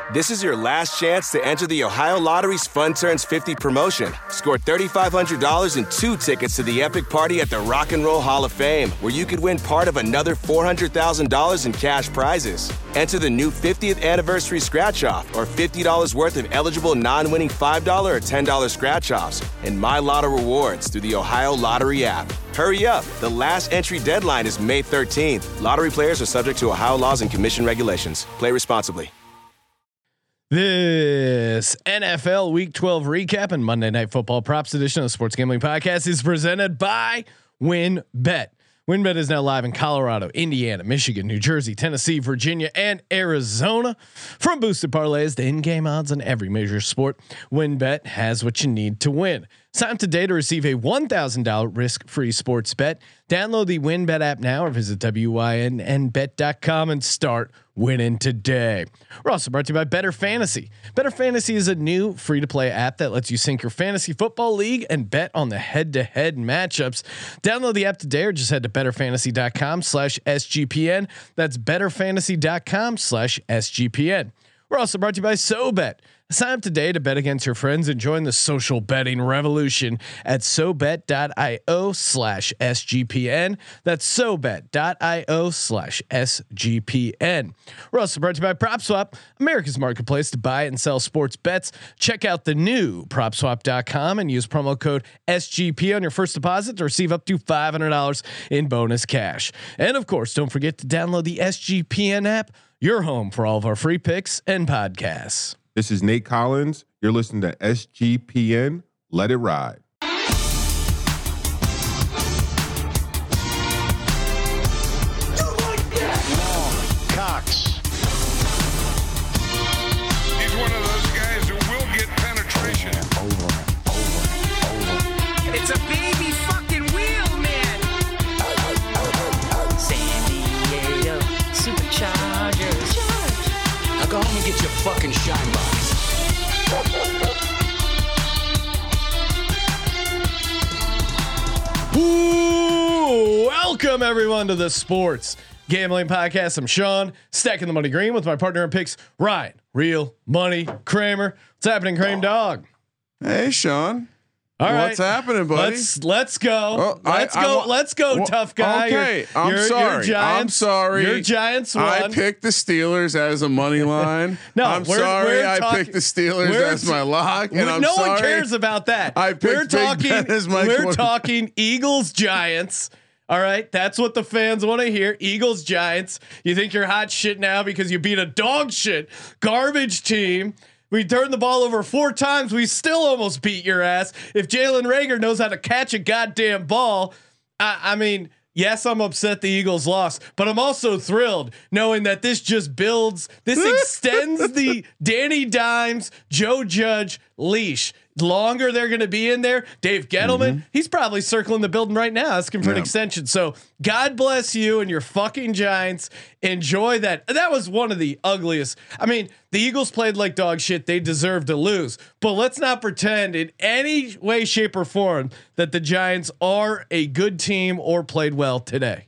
This is your last chance to enter the Ohio Lottery's Fun Turns 50 promotion. Score $3,500 and 2 tickets to the epic party at the Rock and Roll Hall of Fame, where you could win part of another $400,000 in cash prizes. Enter the new 50th anniversary scratch-off or $50 worth of eligible non-winning $5 or $10 scratch-offs and My Lotto rewards through the Ohio Lottery app. Hurry up. The last entry deadline is May 13th. Lottery players are subject to Ohio laws and commission regulations. Play responsibly. This NFL Week 12 recap and Monday Night Football props edition of the Sports Gambling Podcast is presented by WynnBET. WynnBET is now live in Colorado, Indiana, Michigan, New Jersey, Tennessee, Virginia, and Arizona. From boosted parlays to in-game odds on every major sport, WynnBET has what you need to win. Sign up today to receive a $1,000 risk-free sports bet. Download the WynnBET app now or visit wynnbet.com and start winning today. We're also brought to you by Better Fantasy. Better Fantasy is a new free-to-play app that lets you sync your fantasy football league and bet on the head-to-head matchups. Download the app today or just head to betterfantasy.com/SGPN. That's betterfantasy.com/SGPN. We're also brought to you by SoBet. Sign up today to bet against your friends and join the social betting revolution at SoBet.io/SGPN. That's SoBet.io/SGPN. We're also brought to you by PropSwap, America's marketplace to buy and sell sports bets. Check out the new PropSwap.com and use promo code SGP on your first deposit to receive up to $500 in bonus cash. And of course, don't forget to download the SGPN app, your home for all of our free picks and podcasts. This is Nate Collins. You're listening to SGPN. Let it ride. Cox. He's one of those guys who will get penetration. Over. It's a baby fucking wheel, man. San Diego Superchargers. Now go home and get your fucking shine box. Ooh, welcome everyone to the Sports Gambling Podcast. I'm Sean, stacking the money green with my partner in picks, Ryan, Real Money Kramer. What's happening, Kramer Dog? Hey, Sean. All right, what's happening, buddy? Let's go. Let's go, tough guy. Okay, I'm sorry. I'm sorry. Your Giants won. I picked the Steelers as a money line. No, I'm sorry. I picked the Steelers as my lock, and I'm no sorry. one cares about that. I picked Big Ben as my We're talking Eagles Giants. All right, that's what the fans want to hear. Eagles Giants. You think you're hot shit now because you beat a dog shit garbage team. We turned the ball over 4 times. We still almost beat your ass. If Jalen Reagor knows how to catch a goddamn ball, I mean, yes, I'm upset the Eagles lost, but I'm also thrilled knowing that this just builds, this extends the Danny Dimes, Joe Judge leash. Longer they're going to be in there. Dave Gettleman, he's probably circling the building right now asking for an extension. So God bless you and your fucking Giants. Enjoy that. That was one of the ugliest. I mean, the Eagles played like dog shit. They deserve to lose, but let's not pretend in any way, shape, or form that the Giants are a good team or played well today.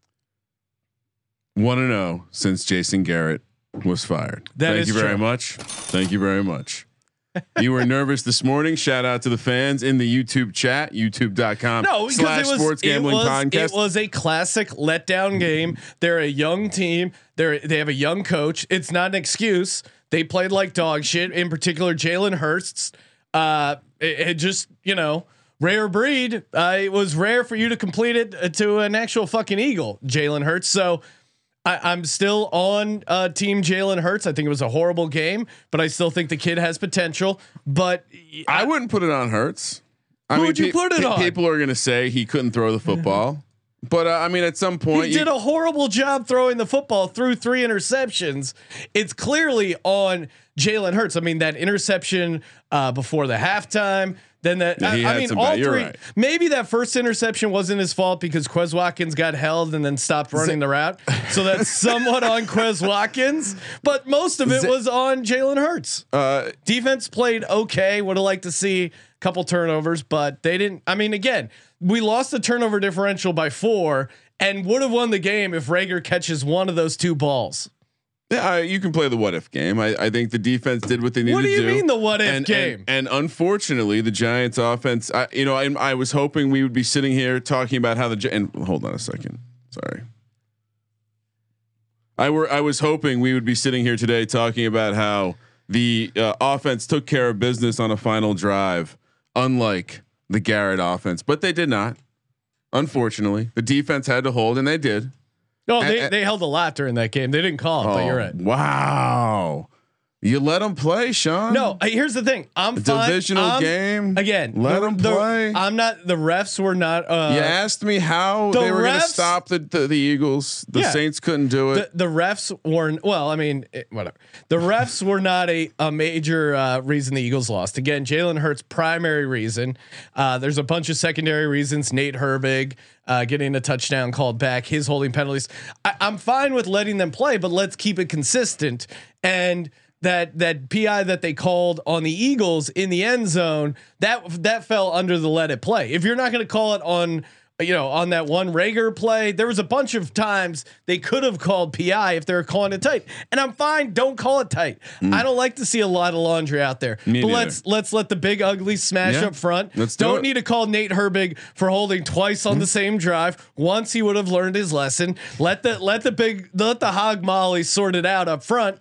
1-0 since Jason Garrett was fired. Thank you very much. Thank you very much. You were nervous this morning. Shout out to the fans in the YouTube chat, youtube.com. No, because Sports Gambling Podcast. It was a classic letdown game. They're a young team. They have a young coach. It's not an excuse. They played like dog shit. In particular, Jalen Hurts. It just, rare breed. It was rare for you to complete it to an actual fucking Eagle, Jalen Hurts. So I'm still on team Jalen Hurts. I think it was a horrible game, but I still think the kid has potential. But I wouldn't put it on Hurts. Who would you put it on? People are going to say he couldn't throw the football, but I mean, at some point he did a horrible job throwing the football, threw 3 interceptions. It's clearly on Jalen Hurts. I mean, that interception before the halftime. Then that I mean, all 3. Right. Maybe that first interception wasn't his fault because Quez Watkins got held and then stopped running the route. So that's somewhat on Quez Watkins, but most of it was on Jalen Hurts. Defense played okay. Would have liked to see a couple turnovers, but they didn't. I mean, again, we lost the turnover differential by 4 and would have won the game if Reagor catches one of those 2 balls. Yeah, you can play the what if game. I think the defense did what they needed to do. What do you mean the what if game? And unfortunately, the Giants offense. I was hoping we would be sitting here talking about how and hold on a second. Sorry. I was hoping we would be sitting here today talking about how the offense took care of business on a final drive, unlike the Garrett offense, but they did not. Unfortunately, the defense had to hold, and they did. No, they held a lot during that game. They didn't call it, but you're right. Wow. You let them play, Sean. No, here's the thing. I'm fine. Divisional game. Again, let them play. I'm not. The refs were not. You asked me how they were going to stop the Eagles. The Saints couldn't do it. The refs weren't. Well, I mean, whatever. The refs were not a major reason the Eagles lost. Again, Jalen Hurts' primary reason. There's a bunch of secondary reasons. Nate Herbig getting a touchdown called back. His holding penalties. I'm fine with letting them play, but let's keep it consistent. And that PI that they called on the Eagles in the end zone, that fell under the let it play. If you're not going to call it on that one Rager play, there was a bunch of times they could have called PI if they were calling it tight. And I'm fine. Don't call it tight. I don't like to see a lot of laundry out there. But let's let the big ugly smash up front. Don't need to call Nate Herbig for holding twice on the same drive. Once he would have learned his lesson. Let the hog molly sort it out up front.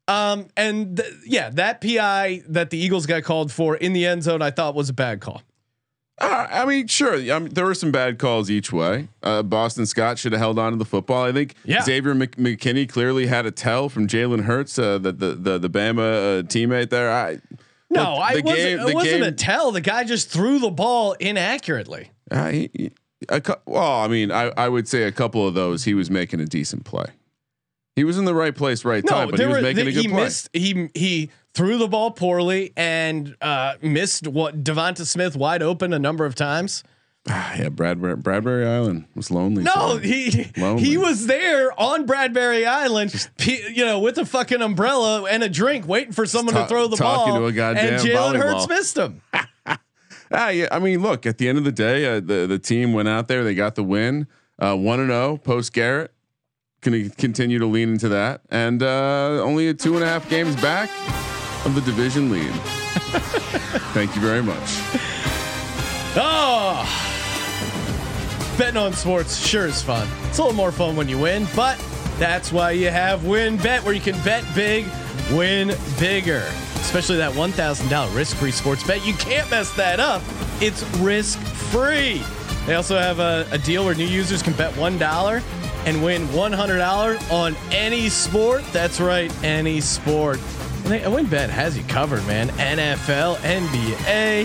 That PI that the Eagles got called for in the end zone, I thought was a bad call. I mean, sure. There were some bad calls each way. Boston Scott should have held on to the football. I think Xavier McKinney clearly had a tell from Jalen Hurts, the Bama teammate there. It wasn't a tell. The guy just threw the ball inaccurately. I would say a couple of those he was making a decent play. He was in the right place, right time, but he was making a good play. He threw the ball poorly and missed Devonta Smith wide open a number of times. Bradbury Island was lonely. No, he was there on Bradbury Island, with a fucking umbrella and a drink, waiting for someone to throw the ball. To a goddamn and Jalen Hurts missed him. I mean, look, at the end of the day, the team went out there. They got the win, 1-0 post Garrett. Can he continue to lean into that? And only 2.5 games back of the division lead. Thank you very much. Oh, betting on sports sure is fun. It's a little more fun when you win, but that's why you have WynnBET, where you can bet big, win bigger. Especially that $1,000 risk-free sports bet. You can't mess that up. It's risk-free. They also have a deal where new users can bet $1 and win $100 on any sport. That's right, any sport. WynnBET has you covered, man. NFL, NBA,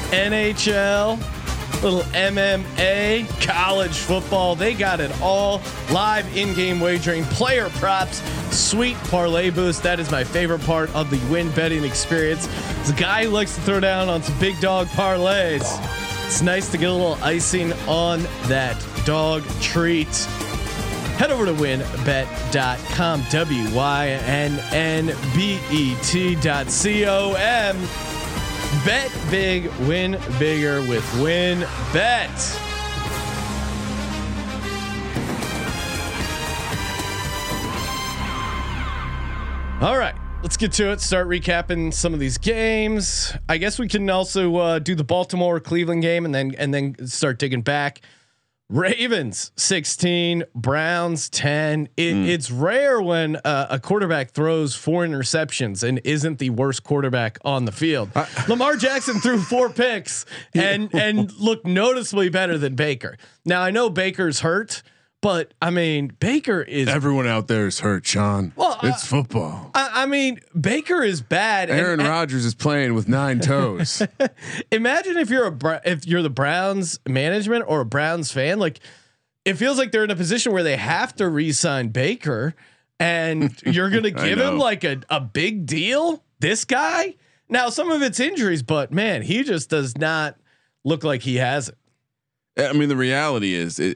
NHL, little MMA, college football. They got it all. Live in-game wagering, player props, sweet parlay boost. That is my favorite part of the win betting experience. It's a guy who likes to throw down on some big dog parlays. It's nice to get a little icing on that dog treat. Head over to wynnbet.com, wynnbet.com. Bet big, win bigger with WynnBET. All right, let's get to it. Start recapping some of these games. I guess we can also do the Baltimore Cleveland game and then start digging back. Ravens 16, Browns 10. It's rare when a quarterback throws 4 interceptions and isn't the worst quarterback on the field. Lamar Jackson threw 4 picks and looked noticeably better than Baker. Now I know Baker's hurt, but I mean Baker is. Everyone out there is hurt, Sean. Well, it's football. I mean Baker is bad. Aaron Rodgers is playing with 9 toes. Imagine if you're the Browns management or a Browns fan, like it feels like they're in a position where they have to re-sign Baker, and you're gonna give him like a big deal. This guy. Now some of it's injuries, but man, he just does not look like he has it. I mean, the reality is, the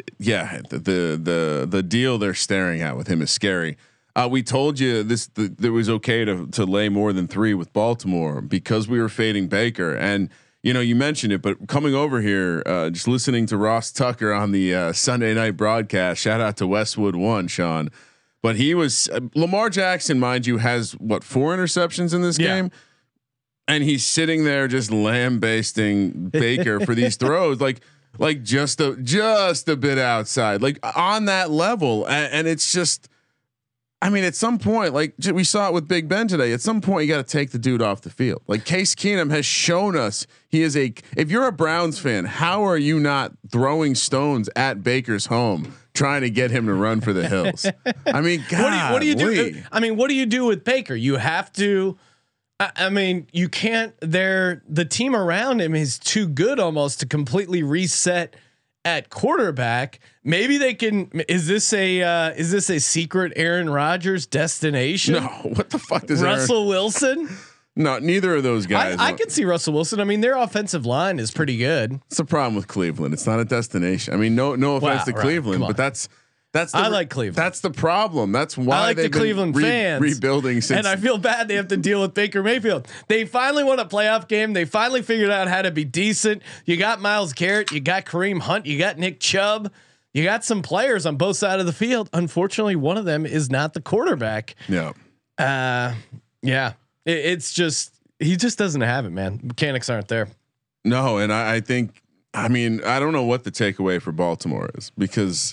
deal they're staring at with him is scary. We told you that it was okay to lay more than 3 with Baltimore because we were fading Baker, and you mentioned it, but coming over here, just listening to Ross Tucker on the Sunday night broadcast. Shout out to Westwood One, Sean. but he was Lamar Jackson, mind you, has what 4 interceptions in this game, and he's sitting there just lambasting Baker for these throws, like just a bit outside, like on that level, and it's just. I mean, at some point, like we saw it with Big Ben today, at some point you got to take the dude off the field. Like Case Keenum has shown us he is if you're a Browns fan, how are you not throwing stones at Baker's home trying to get him to run for the hills? I mean, God, what do you do? I mean, what do you do with Baker? You have to, I mean, you can't, the team around him is too good almost to completely reset at quarterback. Maybe they can. Is this a secret Aaron Rodgers destination? No, what the fuck does Russell Wilson? No, neither of those guys. I can see Russell Wilson. I mean, their offensive line is pretty good. It's the problem with Cleveland. It's not a destination. I mean, no offense to Cleveland, but that's I like Cleveland. That's the problem. That's why I like the Cleveland fans rebuilding since. And I feel bad they have to deal with Baker Mayfield. They finally won a playoff game. They finally figured out how to be decent. You got Myles Garrett, you got Kareem Hunt, you got Nick Chubb, you got some players on both sides of the field. Unfortunately, one of them is not the quarterback. Yeah. It's just he just doesn't have it, man. Mechanics aren't there. No, and I think I don't know what the takeaway for Baltimore is, because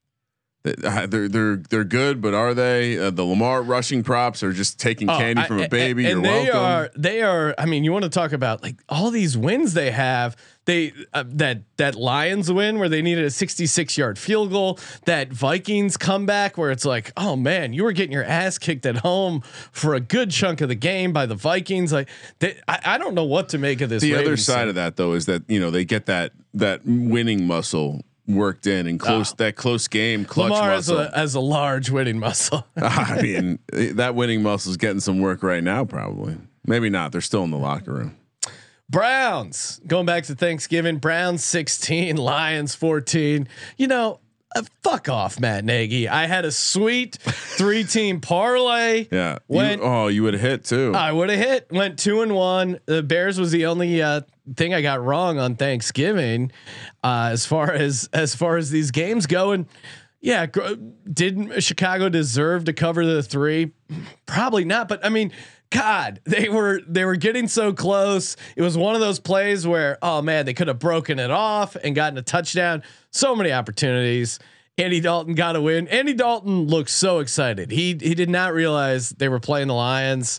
they're good, but are they? The Lamar rushing props are just taking candy from a baby. And You're welcome. They are. I mean, you want to talk about like all these wins they have. They that Lions win where they needed a 66-yard field goal. That Vikings comeback where it's like, oh man, you were getting your ass kicked at home for a good chunk of the game by the Vikings. Like, I don't know what to make of this. The other side of that though is that they get that winning muscle worked in and that close game clutch Lamar muscle. has a large winning muscle. I mean, that winning muscle is getting some work right now. Probably, maybe not. They're still in the locker room. Browns going back to Thanksgiving. Browns 16, Lions 14. Fuck off, Matt Nagy. I had a sweet 3-team parlay. Yeah. You would have hit too. I would have hit. Went 2-1. The Bears was the only thing I got wrong on Thanksgiving. As far as these games go, and yeah, did Chicago deserve to cover the 3? Probably not. But I mean, God, they were getting so close. It was one of those plays where, oh man, they could have broken it off and gotten a touchdown. So many opportunities. Andy Dalton got a win. Andy Dalton looked so excited. He did not realize they were playing the Lions.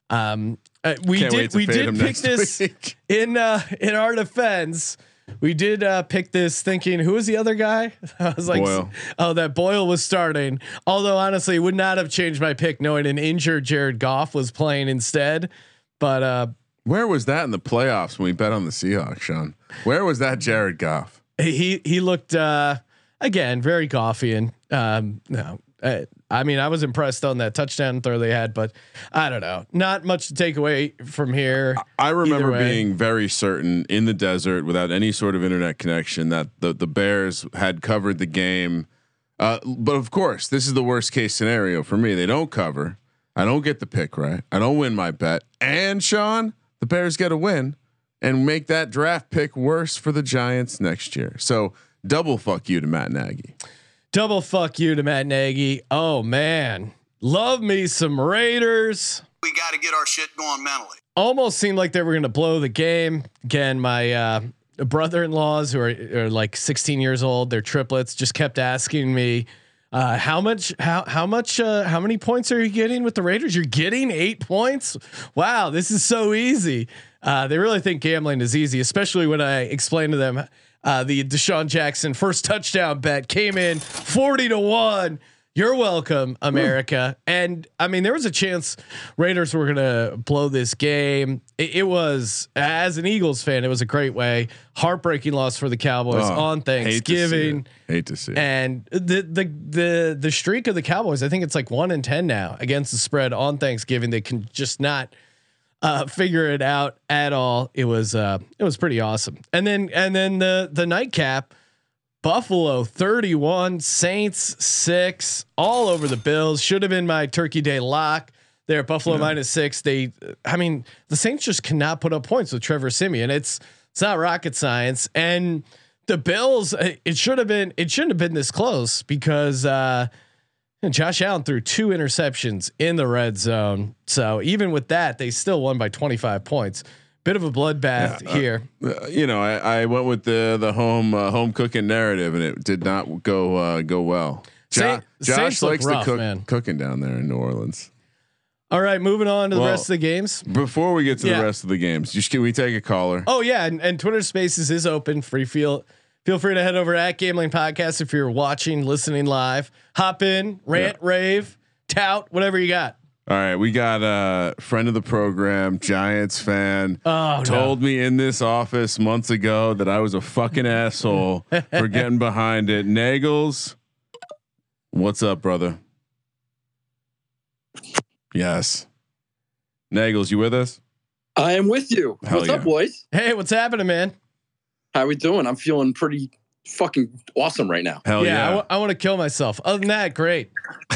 We did pick this in our defense. We did pick this thinking, who was the other guy? I was like, Boyle. Oh, that Boyle was starting. Although honestly, it would not have changed my pick knowing an injured Jared Goff was playing instead. But where was that in the playoffs when we bet on the Seahawks, Sean? Where was that Jared Goff? He looked again very Goffian. No. I mean, I was impressed on that touchdown throw they had, but I don't know. Not much to take away from here. I remember being very certain in the desert without any sort of internet connection that the Bears had covered the game. But of course, this is the worst case scenario for me. They don't cover. I don't get the pick right. I don't win my bet. And Sean, the Bears get a win and make that draft pick worse for the Giants next year. So double fuck you to Matt Nagy. Double fuck you to Matt Nagy. Oh man, love me some Raiders. We got to get our shit going mentally. Almost seemed like they were going to blow the game. Again, my brother-in-laws who are like 16 years old, they're triplets, just kept asking me, how many points are you getting with the Raiders? You're getting 8 points. Wow. This is so easy. They really think gambling is easy, especially when I explain to them, the Deshaun Jackson first touchdown bet came in 40-1. You're welcome, America. And I mean, there was a chance Raiders were going to blow this game. It was, as an Eagles fan, it was a great way. Heartbreaking loss for the Cowboys on Thanksgiving. Hate to see it. And the streak of the Cowboys, I think it's like 1-10 now against the spread on Thanksgiving. They can just not figure it out at all. It was pretty awesome. And then the nightcap, Buffalo 31, Saints 6, all over the Bills. Should have been my Turkey Day lock there. Buffalo -6. The Saints just cannot put up points with Trevor Siemian. It's not rocket science. And the Bills, it shouldn't have been this close because And Josh Allen threw 2 interceptions in the red zone. So even with that, they still won by 25 points. Bit of a bloodbath here. I went with the home cooking narrative, and it did not go well. Josh Saints likes rough, to cook man. cooking down there in New Orleans. All right, moving on to the rest of the games. Before we get to the rest of the games, can we take a caller? Oh yeah, and Twitter Spaces is open. Feel free to head over at Gambling Podcast if you're watching, listening live. Hop in, rant, rave, tout, whatever you got. All right, we got a friend of the program, Giants fan, told me in this office months ago that I was a fucking asshole for getting behind it. Nagels, what's up, brother? Yes, Nagels, you with us? I am with you. Hell what's up, boys? Hey, what's happening, man? How we doing? I'm feeling pretty fucking awesome right now. Hell yeah! I want to kill myself. Other than that, great.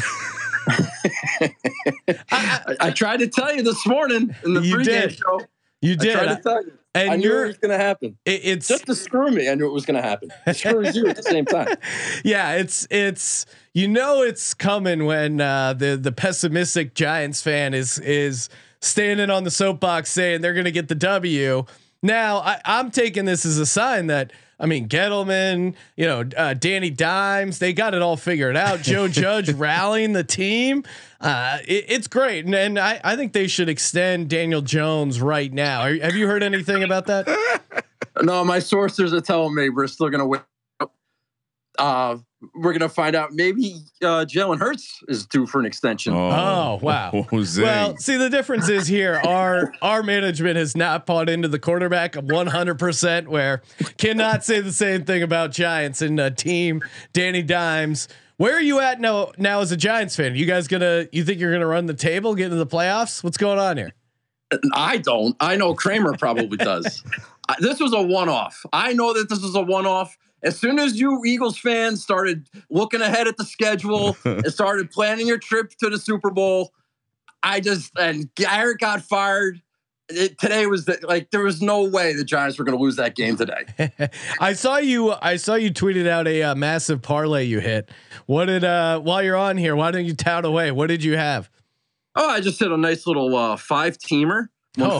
I tried to tell you this morning in the pregame show. You did. I tried to tell you. And I knew it was going to happen. It's just to screw me. I knew it was going to happen. It screws you at the same time. Yeah, it's it's coming when the pessimistic Giants fan is standing on the soapbox saying they're going to get the W. Now I'm taking this as a sign that, I mean, Gettleman, Danny Dimes, they got it all figured out. Joe Judge rallying the team. It's great. And I think they should extend Daniel Jones right now. Have you heard anything about that? No, my sources are telling me we're still going to win. We're going to find out. Maybe Jalen Hurts is due for an extension. Oh wow. Well, see, the difference is here. Our management has not bought into the quarterback 100%, where cannot say the same thing about Giants and team Danny Dimes. Where are you at now as a Giants fan? You think you're gonna run the table, get into the playoffs? What's going on here? I don't. I know Kramer probably does. This was a one-off. I know that this is a one-off. As soon as you Eagles fans started looking ahead at the schedule and started planning your trip to the Super Bowl, and Garrett got fired. Today was there was no way the Giants were going to lose that game today. I saw you tweeted out a massive parlay you hit. What did while you're on here, why don't you tout away? What did you have? Oh, I just hit a nice little 5-teamer. Won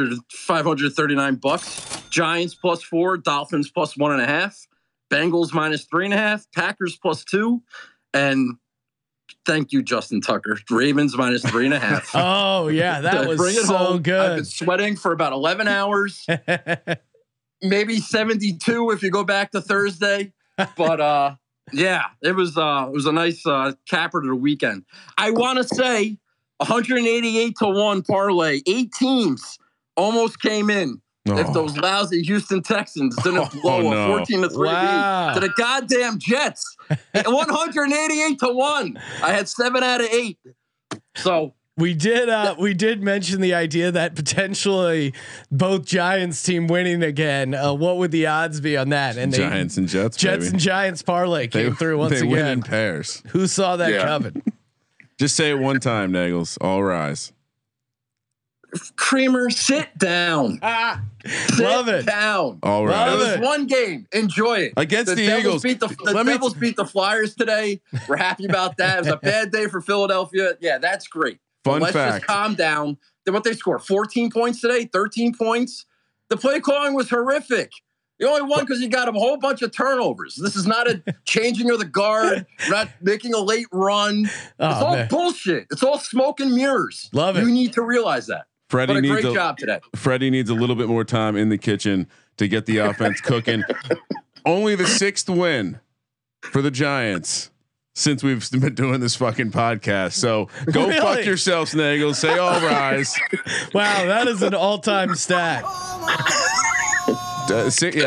$539. Giants +4, Dolphins +1.5. Bengals -3.5, Packers +2, and thank you, Justin Tucker. Ravens -3.5. Oh yeah, that was bring it so home. good. I've been sweating for about 11 hours, maybe 72 if you go back to Thursday. But yeah, it was a nice capper to the weekend. I want to say 188-1 parlay, 8 teams almost came in. If those lousy Houston Texans didn't blow a 14-3 lead to the goddamn Jets, 188-1. I had 7 out of 8. So we did mention the idea that potentially both Giants team winning again. What would the odds be on that? And Giants and Jets. Jets and Giants parlay came through once again. Win in pairs. Who saw that coming? Just say it one time, Nagels. All rise. Kramer, sit down. Love it. Down. All right. It was one game. Enjoy it. Against the Devils Eagles. The Devils beat the Flyers today. We're happy about that. It was a bad day for Philadelphia. Yeah, that's great. Fun Let's fact. just calm down. Then what they scored? 14 points today, 13 points. The play calling was horrific. You only won because you got a whole bunch of turnovers. This is not a changing of the guard. We're not making a late run. It's all bullshit. It's all smoke and mirrors. Love it. You need to realize that. Freddie but a needs great job today. Freddie needs a little bit more time in the kitchen to get the offense cooking. Only the 6th win for the Giants since we've been doing this fucking podcast. So go fuck yourselves, Nagels. Say all rise. Wow, that is an all-time stat. All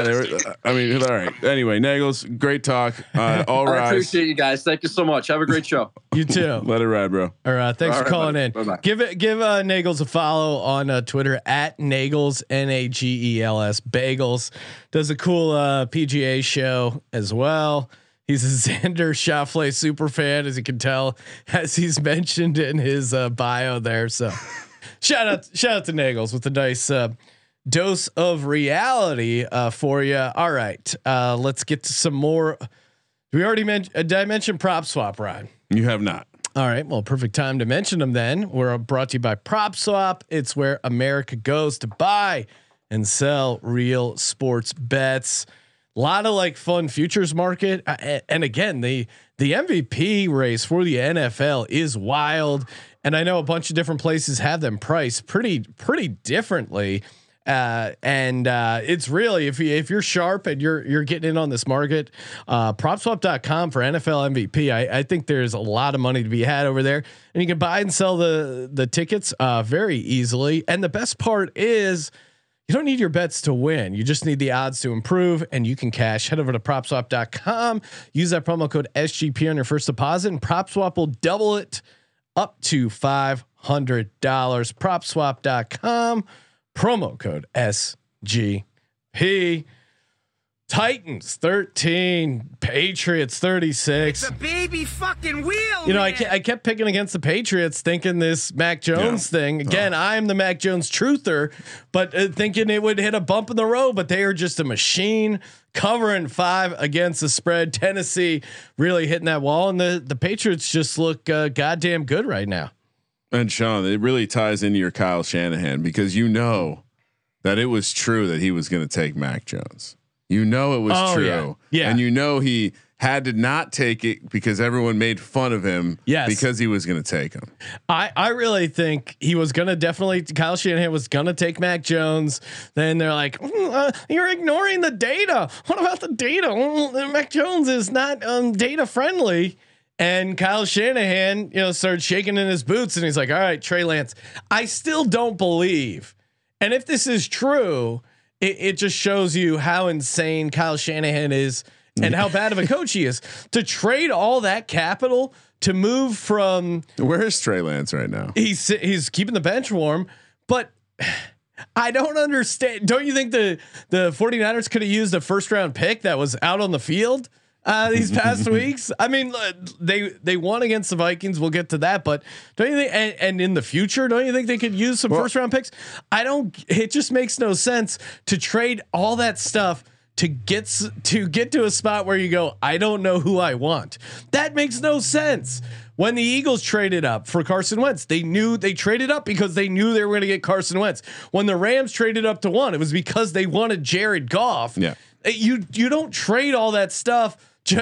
right. Anyway, Nagels, great talk. All rise. I appreciate you guys. Thank you so much. Have a great show. You too. Let it ride, bro. All right. Thanks for calling in. Bye-bye. Give Nagels a follow on Twitter at Nagels Nagels Bagels. Does a cool PGA show as well. He's a Xander Schauffele super fan, as you can tell, as he's mentioned in his bio there. So shout out to Nagels with a nice dose of reality for you. All right, let's get to some more. We already mentioned. Did I mention prop swap, Ryan? You have not. All right. Well, perfect time to mention them then. We're brought to you by PropSwap. It's where America goes to buy and sell real sports bets. A lot of like fun futures market. And again, the MVP race for the NFL is wild. And I know a bunch of different places have them priced pretty differently. It's really, if you're sharp and you're getting in on this market, propswap.com for NFL MVP. I think there's a lot of money to be had over there, and you can buy and sell the tickets very easily. And the best part is you don't need your bets to win. You just need the odds to improve, and you can cash. Head over to propswap.com, use that promo code SGP on your first deposit, and PropSwap will double it up to $500. Propswap.com. Promo code SGP. Titans 13, Patriots 36. It's a baby fucking wheel. You know, I kept picking against the Patriots, thinking this Mac Jones thing. Again, I'm the Mac Jones truther, but thinking it would hit a bump in the road. But they are just a machine, covering 5 against the spread. Tennessee really hitting that wall, and the Patriots just look goddamn good right now. And Sean, it really ties into your Kyle Shanahan, because you know that it was true that he was going to take Mac Jones. You know it was true. Yeah. And you know he had to not take it because everyone made fun of him because he was going to take him. I really think he was going to Kyle Shanahan was going to take Mac Jones. Then they're like, you're ignoring the data. What about the data? Mac Jones is not data friendly. And Kyle Shanahan, started shaking in his boots, and he's like, all right, Trey Lance, I still don't believe. And if this is true, it just shows you how insane Kyle Shanahan is and how bad of a coach he is to trade all that capital to move from. Where's Trey Lance right now? He's keeping the bench warm, but I don't understand. Don't you think the 49ers could have used a first round pick that was out on the field these past weeks? I mean, they won against the Vikings. We'll get to that, but don't you think? And in the future, don't you think they could use some first round picks? It just makes no sense to trade all that stuff to get to a spot where you go, I don't know who I want. That makes no sense. When the Eagles traded up for Carson Wentz, they traded up because they knew they were going to get Carson Wentz. When the Rams traded up to 1, it was because they wanted Jared Goff. Yeah. You don't trade all that stuff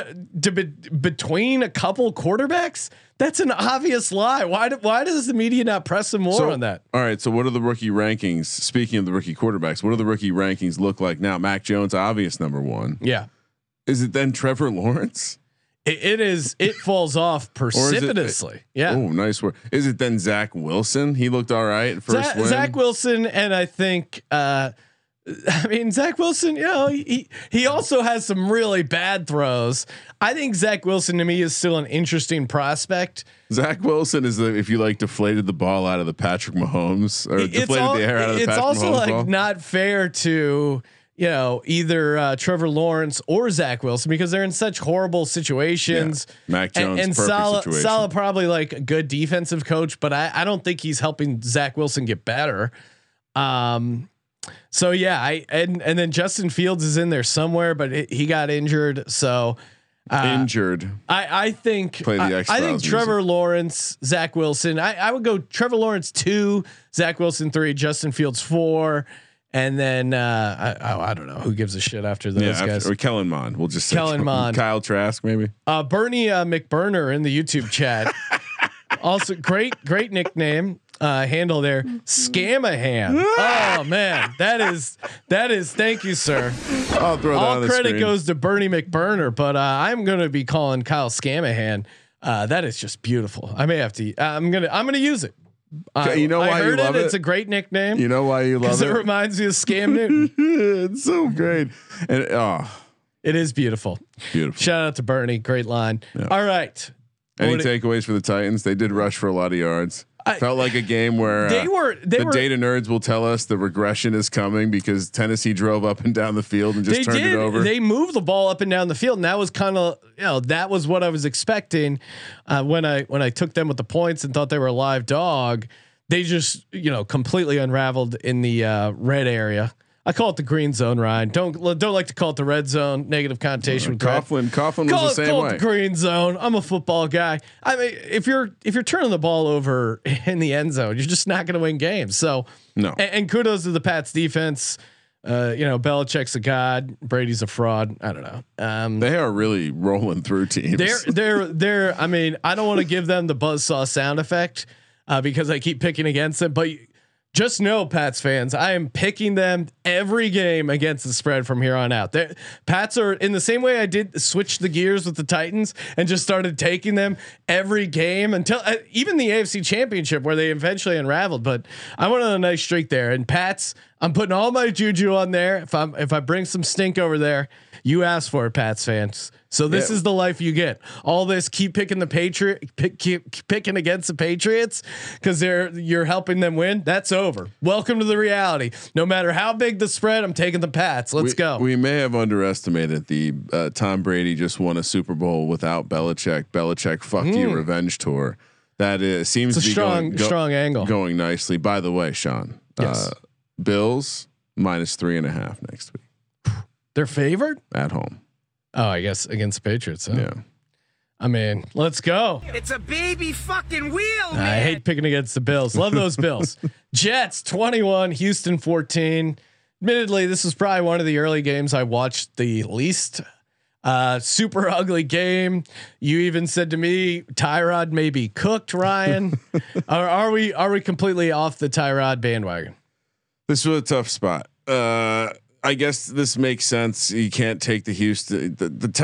between a couple quarterbacks. That's an obvious lie. Why does the media not press some more on that? All right. So what are the rookie rankings? Speaking of the rookie quarterbacks, what do the rookie rankings look like now? Mac Jones, obvious number 1. Yeah. Is it then Trevor Lawrence? It is. It falls off precipitously. Yeah. Oh, nice word. Is it then Zach Wilson? He looked all right first win. Zach Wilson, and I think. Zach Wilson, he also has some really bad throws. I think Zach Wilson to me is still an interesting prospect. Zach Wilson is if you deflated the ball out of the Patrick Mahomes or deflated the air out of the Patrick Mahomes. It's also not fair to either Trevor Lawrence or Zach Wilson because they're in such horrible situations. Yeah. Mac Jones and Saleh probably a good defensive coach, but I don't think he's helping Zach Wilson get better. So yeah, and then Justin Fields is in there somewhere, but he got injured. So injured. I think Trevor Lawrence, Zach Wilson. I would go Trevor Lawrence 2, Zach Wilson 3, Justin Fields 4, and then I don't know who gives a shit after those guys. Or Kellen Mond. We'll just say Kellen Mond. Kyle Trask maybe. Bernie McBurner in the YouTube chat. Also great nickname. Handle there, Scamahan. Oh man, that is. Thank you, sir. I'll throw that on the credit screen. goes to Bernie McBurner, but I'm going to be calling Kyle Scamahan. That is just beautiful. I may have to. I'm gonna use it. You know why I heard you love it? It's a great nickname. You know why you love it? It reminds me of Scam Newton. It's so great, and it is beautiful. Beautiful. Shout out to Bernie. Great line. Yeah. All right. Any takeaways for the Titans? They did rush for a lot of yards. Felt like a game where the data nerds will tell us the regression is coming because Tennessee drove up and down the field and just turned it over. They moved the ball up and down the field, and that was kind of that was what I was expecting when I took them with the points and thought they were a live dog. They just completely unraveled in the red area. I call it the green zone, Ryan. Don't like to call it the red zone. Negative connotation with Coughlin was the same way. Call it the green zone. I'm a football guy. I mean, if you're turning the ball over in the end zone, you're just not going to win games. So no. And kudos to the Pats defense. Belichick's a god. Brady's a fraud. I don't know. They are really rolling through teams. They're. I mean, I don't want to give them the buzzsaw sound effect because I keep picking against them, but. Just know, Pats fans, I am picking them every game against the spread from here on out. Pats are in the same way I did switch the gears with the Titans and just started taking them every game until even the AFC Championship where they eventually unraveled. But I went on a nice streak there. And Pats, I'm putting all my juju on there. If I bring some stink over there, you asked for it, Pats fans. So this is the life you get. All this keep picking the keep picking against the Patriots because you're helping them win. That's over. Welcome to the reality. No matter how big the spread, I'm taking the Pats. Let's go. We may have underestimated the Tom Brady just won a Super Bowl without Belichick. Belichick fuck you revenge tour. That seems it's to be strong angle going nicely. By the way, Sean, Bills -3.5 next week. They're favored at home. Oh, I guess against the Patriots. Huh? Yeah. I mean, let's go. It's a baby fucking wheel, man. I hate picking against the Bills. Love those Bills. Jets 21, Houston 14. Admittedly, this was probably one of the early games I watched the least. Super ugly game. You even said to me, Tyrod may be cooked, Ryan. Are we completely off the Tyrod bandwagon? This was a tough spot. I guess this makes sense. You can't take the Houston.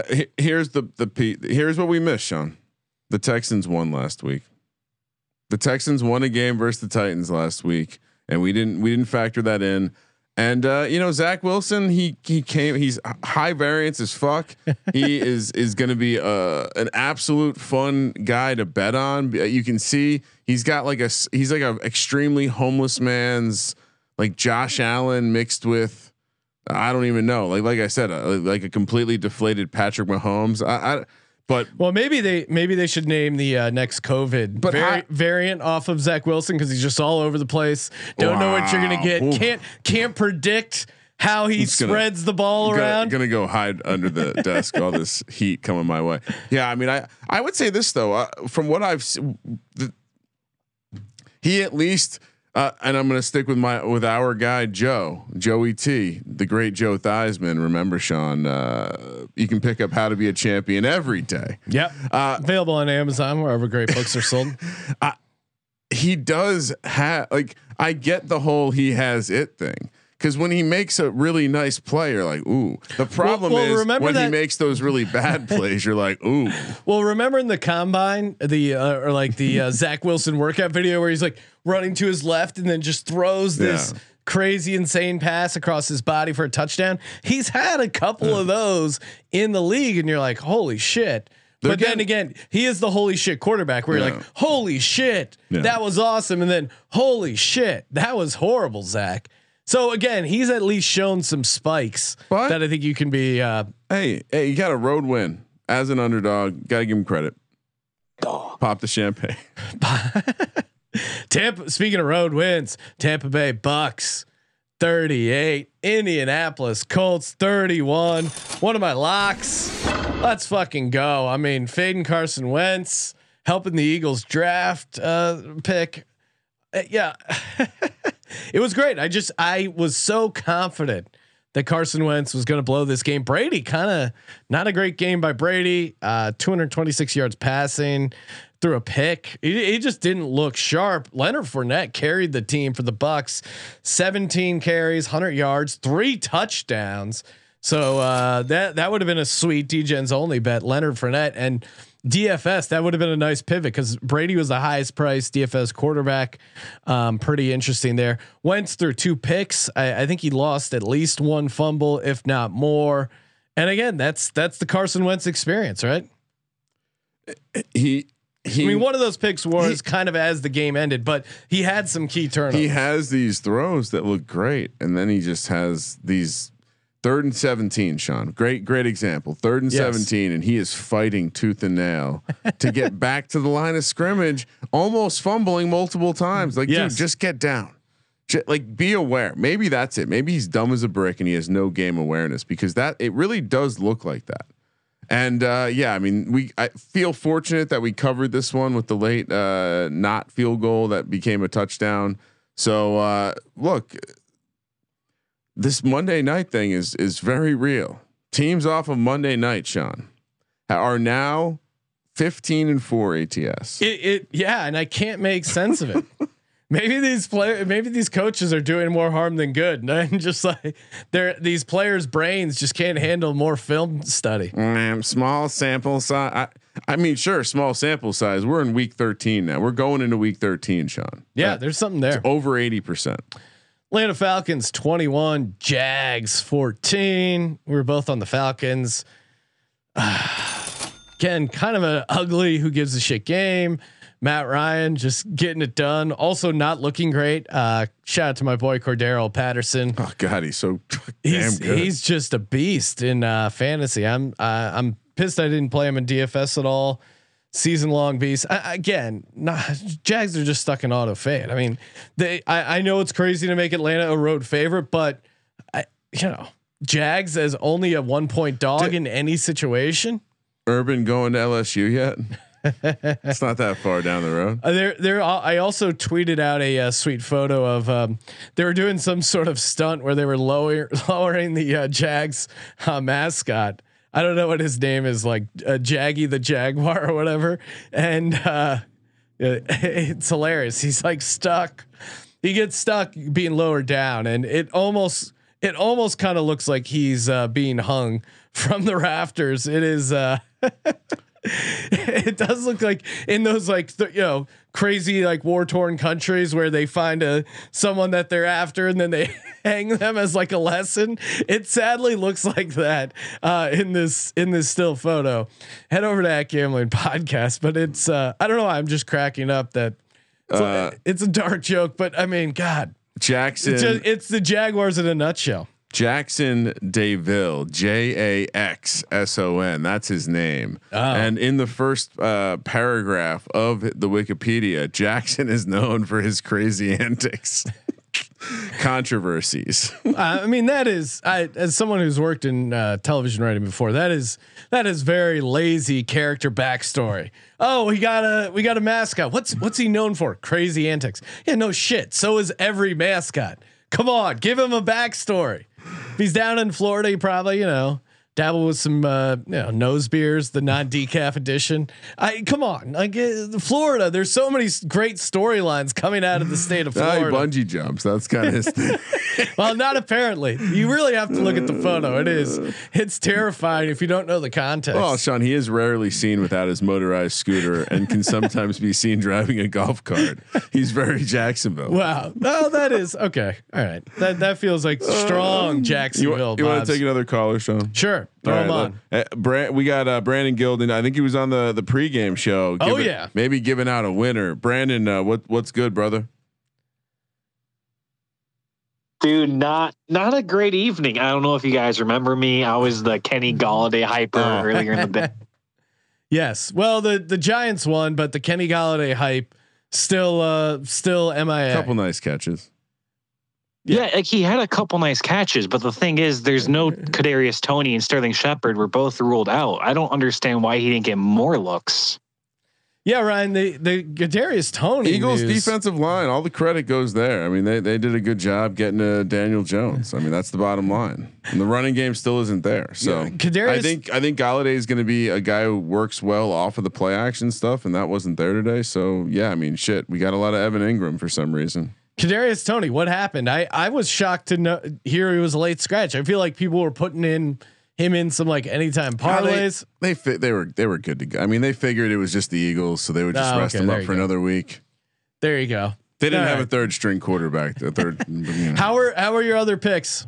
Here's what we missed, Sean. The Texans won last week. The Texans won a game versus the Titans last week, and we didn't factor that in. And Zach Wilson, he's high variance as fuck. He is going to be an absolute fun guy to bet on. You can see he's like a extremely homeless man's like Josh Allen mixed with. I don't even know. Like I said, like a completely deflated Patrick Mahomes. But maybe they should name the next COVID variant off of Zach Wilson because he's just all over the place. Don't know what you're gonna get. Oof. Can't predict how he spreads the ball around. Gonna go hide under the desk. All this heat coming my way. Yeah, I mean, I would say this though. From what I've seen, he at least. And I'm going to stick with our guy Joey T, the great Joe Theismann. Remember, Sean, you can pick up How to Be a Champion every day. Yep, available on Amazon wherever great books are sold. He does have I get the whole he has it thing. Because when he makes a really nice play, you're like, ooh. The problem is when he makes those really bad plays, you're like, ooh. Well, remember in the combine, the Zach Wilson workout video where he's like running to his left and then just throws this crazy, insane pass across his body for a touchdown. He's had a couple of those in the league, and you're like, holy shit. But then again, he is the holy shit quarterback where you're like, holy shit, that was awesome. And then holy shit, that was horrible, Zach. So again, he's at least shown some spikes that I think you can be. Hey, you got a road win as an underdog. Got to give him credit. Pop the champagne. Tampa. Speaking of road wins, Tampa Bay Bucks 38, Indianapolis Colts 31. One of my locks. Let's fucking go. I mean, fading Carson Wentz, helping the Eagles draft pick. Yeah. It was great. I was so confident that Carson Wentz was going to blow this game. Brady kind of not a great game by Brady. 226 yards passing, threw a pick. He just didn't look sharp. Leonard Fournette carried the team for the Bucks. 17 carries, 100 yards, 3 touchdowns. So that would have been a sweet DGens only bet. Leonard Fournette and DFS, that would have been a nice pivot because Brady was the highest priced DFS quarterback. Pretty interesting there. Wentz threw 2 picks. I think he lost at least 1 fumble, if not more. And again, that's the Carson Wentz experience, right? I mean, one of those picks was kind of as the game ended, but he had some key turnovers. He has these throws that look great, and then he just has these 3rd and 17, Sean. Great example. 3rd and 17, and he is fighting tooth and nail to get back to the line of scrimmage, almost fumbling multiple times. Like, dude, just get down. Like, be aware. Maybe that's it. Maybe he's dumb as a brick and he has no game awareness, because it really does look like that. And yeah, I mean, I feel fortunate that we covered this one with the late not field goal that became a touchdown. So look, this Monday night thing is very real. Teams off of Monday night, Sean, are now 15-4 ATS. Yeah, and I can't make sense of it. Maybe these coaches are doing more harm than good, and just like these players' brains just can't handle more film study. Small sample size. I mean, sure, small sample size. We're in week 13 now. We're going into week 13, Sean. Yeah, there's something there. It's over 80%. Atlanta Falcons 21, Jags 14. We were both on the Falcons. Again, kind of an ugly who gives a shit game. Matt Ryan just getting it done. Also not looking great. Shout out to my boy Cordero Patterson. Oh God, he's so damn good. He's just a beast in fantasy. I'm pissed I didn't play him in DFS at all. Season long beast. Jags are just stuck in auto fade. I mean, I know it's crazy to make Atlanta a road favorite, but Jags as only a 1 point dog in any situation. Urban going to LSU yet? It's not that far down the road. I also tweeted out a sweet photo of they were doing some sort of stunt where they were lowering the Jags mascot. I don't know what his name is, like Jaggy the Jaguar or whatever. And it's hilarious. He's like stuck. He gets stuck being lowered down, and it almost kind of looks like he's being hung from the rafters. It is. It does look like in those crazy like war torn countries where they find someone that they're after and then they hang them as like a lesson. It sadly looks like that in this still photo. Head over to @Gambling Podcast, but it's I don't know. I'm just cracking up that it's a dark joke, but I mean, God, Jackson. It's the Jaguars in a nutshell. Jackson Daville, JAXSON. That's his name. Oh. And in the first paragraph of the Wikipedia, Jackson is known for his crazy antics, controversies. I mean, that is, as someone who's worked in television writing before, that is very lazy character backstory. Oh, we got a mascot. What's he known for? Crazy antics. Yeah, no shit. So is every mascot. Come on, give him a backstory. If he's down in Florida, he probably, dabble with some, nose beers, the non-decaf edition. Come on, like Florida. There's so many great storylines coming out of the state of Florida. He bungee jumps. That's kind of his thing. Well, not apparently. You really have to look at the photo. It's terrifying if you don't know the context. Well, Sean, he is rarely seen without his motorized scooter and can sometimes be seen driving a golf cart. He's very Jacksonville. Wow. Oh, that is okay. All right. That feels like strong Jacksonville. You want to take another caller, Sean? Sure. Throw him on. We got Brandon Gilden. I think he was on the pregame show. Maybe giving out a winner. Brandon, what's good, brother? Dude, not a great evening. I don't know if you guys remember me. I was the Kenny Galladay hyper earlier in the day. Yes. Well, the Giants won, but the Kenny Galladay hype still MIA. Couple nice catches. Yeah, like he had a couple nice catches, but the thing is, there's no Kadarius Toney and Sterling Shepard were both ruled out. I don't understand why he didn't get more looks. Yeah, Ryan, the Kadarius Toney Eagles defensive line, all the credit goes there. I mean, they did a good job getting to Daniel Jones. I mean, that's the bottom line. And the running game still isn't there. So I think Galladay is going to be a guy who works well off of the play action stuff, and that wasn't there today. So yeah, I mean, shit, we got a lot of Evan Ingram for some reason. Kadarius Toney, what happened? I was shocked to hear he was a late scratch. I feel like people were putting him in some like anytime parlays. They were good to go. I mean, they figured it was just the Eagles, so they would just rest him up for another week. There you go. They didn't have a third string quarterback. The third. How are your other picks?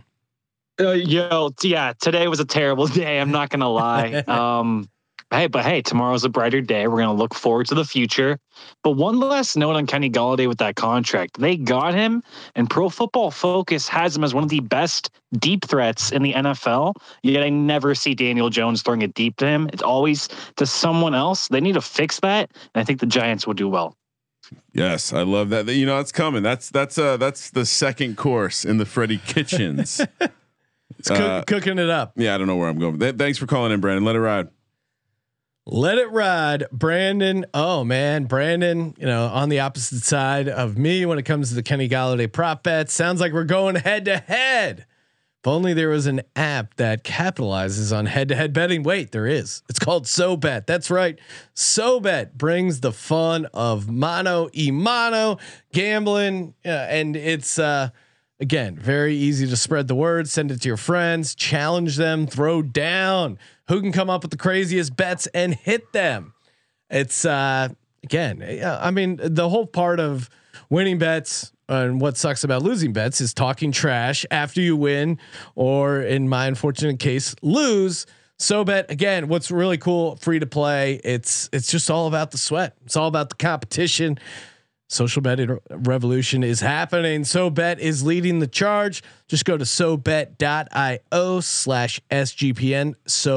Today was a terrible day. I'm not gonna lie. Hey, tomorrow's a brighter day. We're gonna look forward to the future. But one last note on Kenny Galladay with that contract. They got him, and Pro Football Focus has him as one of the best deep threats in the NFL. Yet I never see Daniel Jones throwing it deep to him. It's always to someone else. They need to fix that, and I think the Giants will do well. Yes, I love that. You know, it's coming. That's the second course in the Freddie Kitchens. It's cooking it up. Yeah, I don't know where I'm going. Thanks for calling in, Brandon. Let it ride. Let it ride, Brandon. Oh man, Brandon, on the opposite side of me when it comes to the Kenny Galladay prop bets. Sounds like we're going head to head. If only there was an app that capitalizes on head to head betting. Wait, there is. It's called SoBet. That's right. SoBet brings the fun of mano y mano gambling, and it's again very easy to spread the word. Send it to your friends, challenge them, throw down. Who can come up with the craziest bets and hit them? It's again, I mean, the whole part of winning bets and what sucks about losing bets is talking trash after you win, or in my unfortunate case, lose. SoBet, again, what's really cool, free to play. It's just all about the sweat. It's all about the competition. Social betting revolution is happening. SoBet is leading the charge. Just go to SoBet.io/SGPN.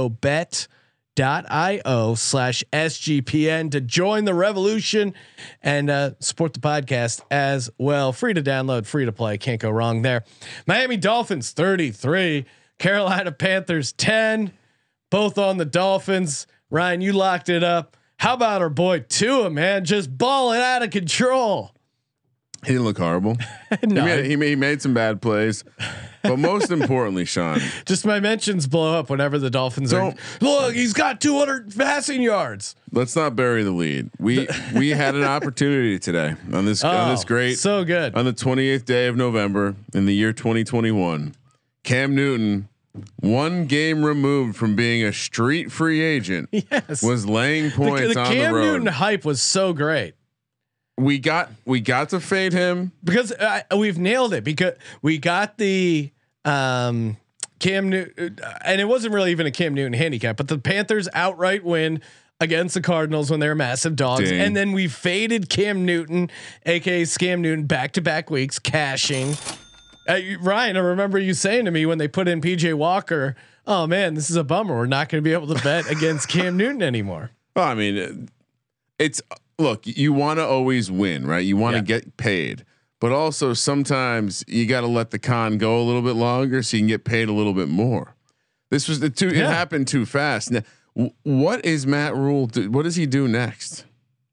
SoBet.io/SGPN to join the revolution and support the podcast as well. Free to download, free to play. Can't go wrong there. Miami Dolphins 33, Carolina Panthers 10, both on the Dolphins. Ryan, you locked it up. How about our boy Tua, man? Just balling out of control. He didn't look horrible. No. he made some bad plays, but most importantly, Sean, just my mentions blow up whenever the Dolphins are. Look, he's got 200 passing yards. Let's not bury the lead. We had an opportunity today on this great, so good, on the 28th day of November in the year 2021. Cam Newton, one game removed from being a street free agent, was laying points on the road. Cam Newton hype was so great. We got to fade him because we've nailed it, because we got the Cam Newton, and it wasn't really even a Cam Newton handicap, but the Panthers outright win against the Cardinals when they're massive dogs. Dang. And then we faded Cam Newton, aka Scam Newton, back-to-back weeks, cashing. Ryan, I remember you saying to me when they put in PJ Walker, "Oh man, this is a bummer. We're not going to be able to bet against Cam Newton anymore." Well, I mean, look, you want to always win, right? You want to get paid, but also sometimes you got to let the con go a little bit longer so you can get paid a little bit more. This was it happened too fast. Now, what is Matt Rule? What does he do next?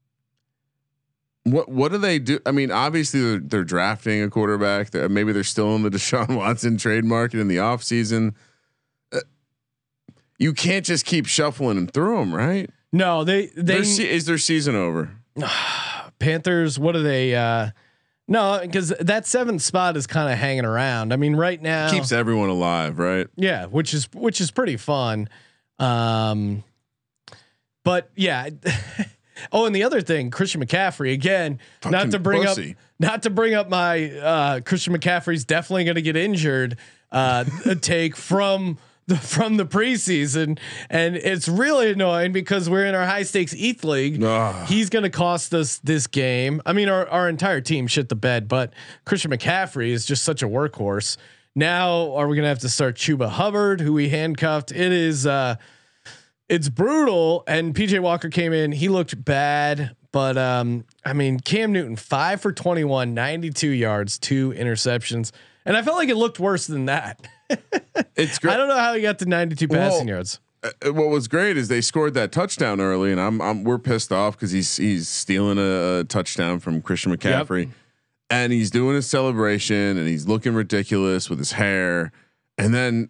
What do they do? I mean, obviously they're drafting a quarterback. Maybe they're still in the Deshaun Watson trade market in the offseason. You can't just keep shuffling them through them, right? No, is their season over? Panthers, what are they? No, because that 7th spot is kind of hanging around. I mean, right now keeps everyone alive, right? Yeah, which is pretty fun. But yeah. Oh, and the other thing, Christian McCaffrey again. Fucking not to bring up my Christian McCaffrey's definitely going to get injured. Take from the preseason, and it's really annoying because we're in our high stakes ETH league. He's going to cost us this game. I mean, our entire team shit the bed, but Christian McCaffrey is just such a workhorse. Now, are we going to have to start Chuba Hubbard, who we handcuffed? It is. It's brutal. And PJ Walker came in. He looked bad, but I mean, Cam Newton 5 for 21, 92 yards, 2 interceptions, and I felt like it looked worse than that. It's great. I don't know how he got to 92 passing yards. What was great is they scored that touchdown early, and we're pissed off because he's stealing a touchdown from Christian McCaffrey, and he's doing a celebration, and he's looking ridiculous with his hair, and then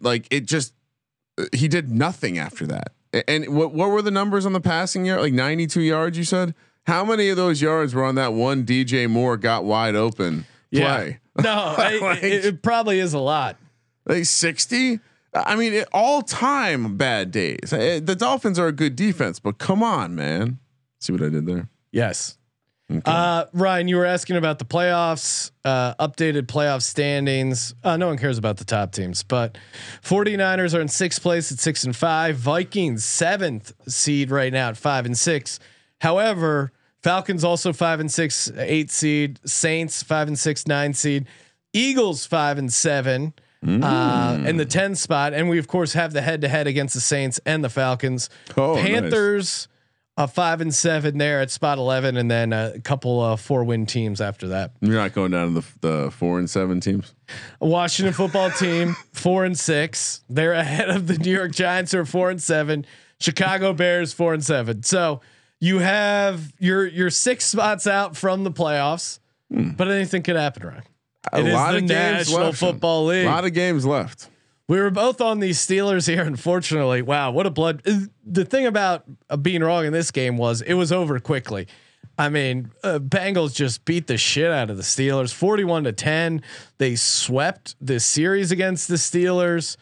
he did nothing after that. And what were the numbers on the passing yard? Like 92 yards, you said? How many of those yards were on that one DJ Moore got wide open play? No, it probably is a lot. Like 60? I mean, all time bad days. The Dolphins are a good defense, but come on, man. See what I did there? Yes. Okay. Ryan, you were asking about the playoffs, updated playoff standings. No one cares about the top teams, but 49ers are in 6th place at 6-5. Vikings 7th seed right now at 5-6. However, Falcons also 5-6, 8th seed. Saints 5-6, 9th seed. Eagles 5-7. In the 10th spot, and we of course have the head-to-head against the Saints and the Falcons. Panthers 5-7 there at spot 11, and then a couple 4-win teams after that. You're not going down to the 4-7 teams. Washington football team 4-6. They're ahead of the New York Giants, who are 4-7. Chicago Bears 4-7. So you have your 6 spots out from the playoffs, but anything could happen, Ryan. A lot of games left. Football League. A lot of games left. We were both on these Steelers here. Unfortunately, wow, what a blood! The thing about being wrong in this game was it was over quickly. I mean, Bengals just beat the shit out of the Steelers, 41-10. They swept this series against the Steelers,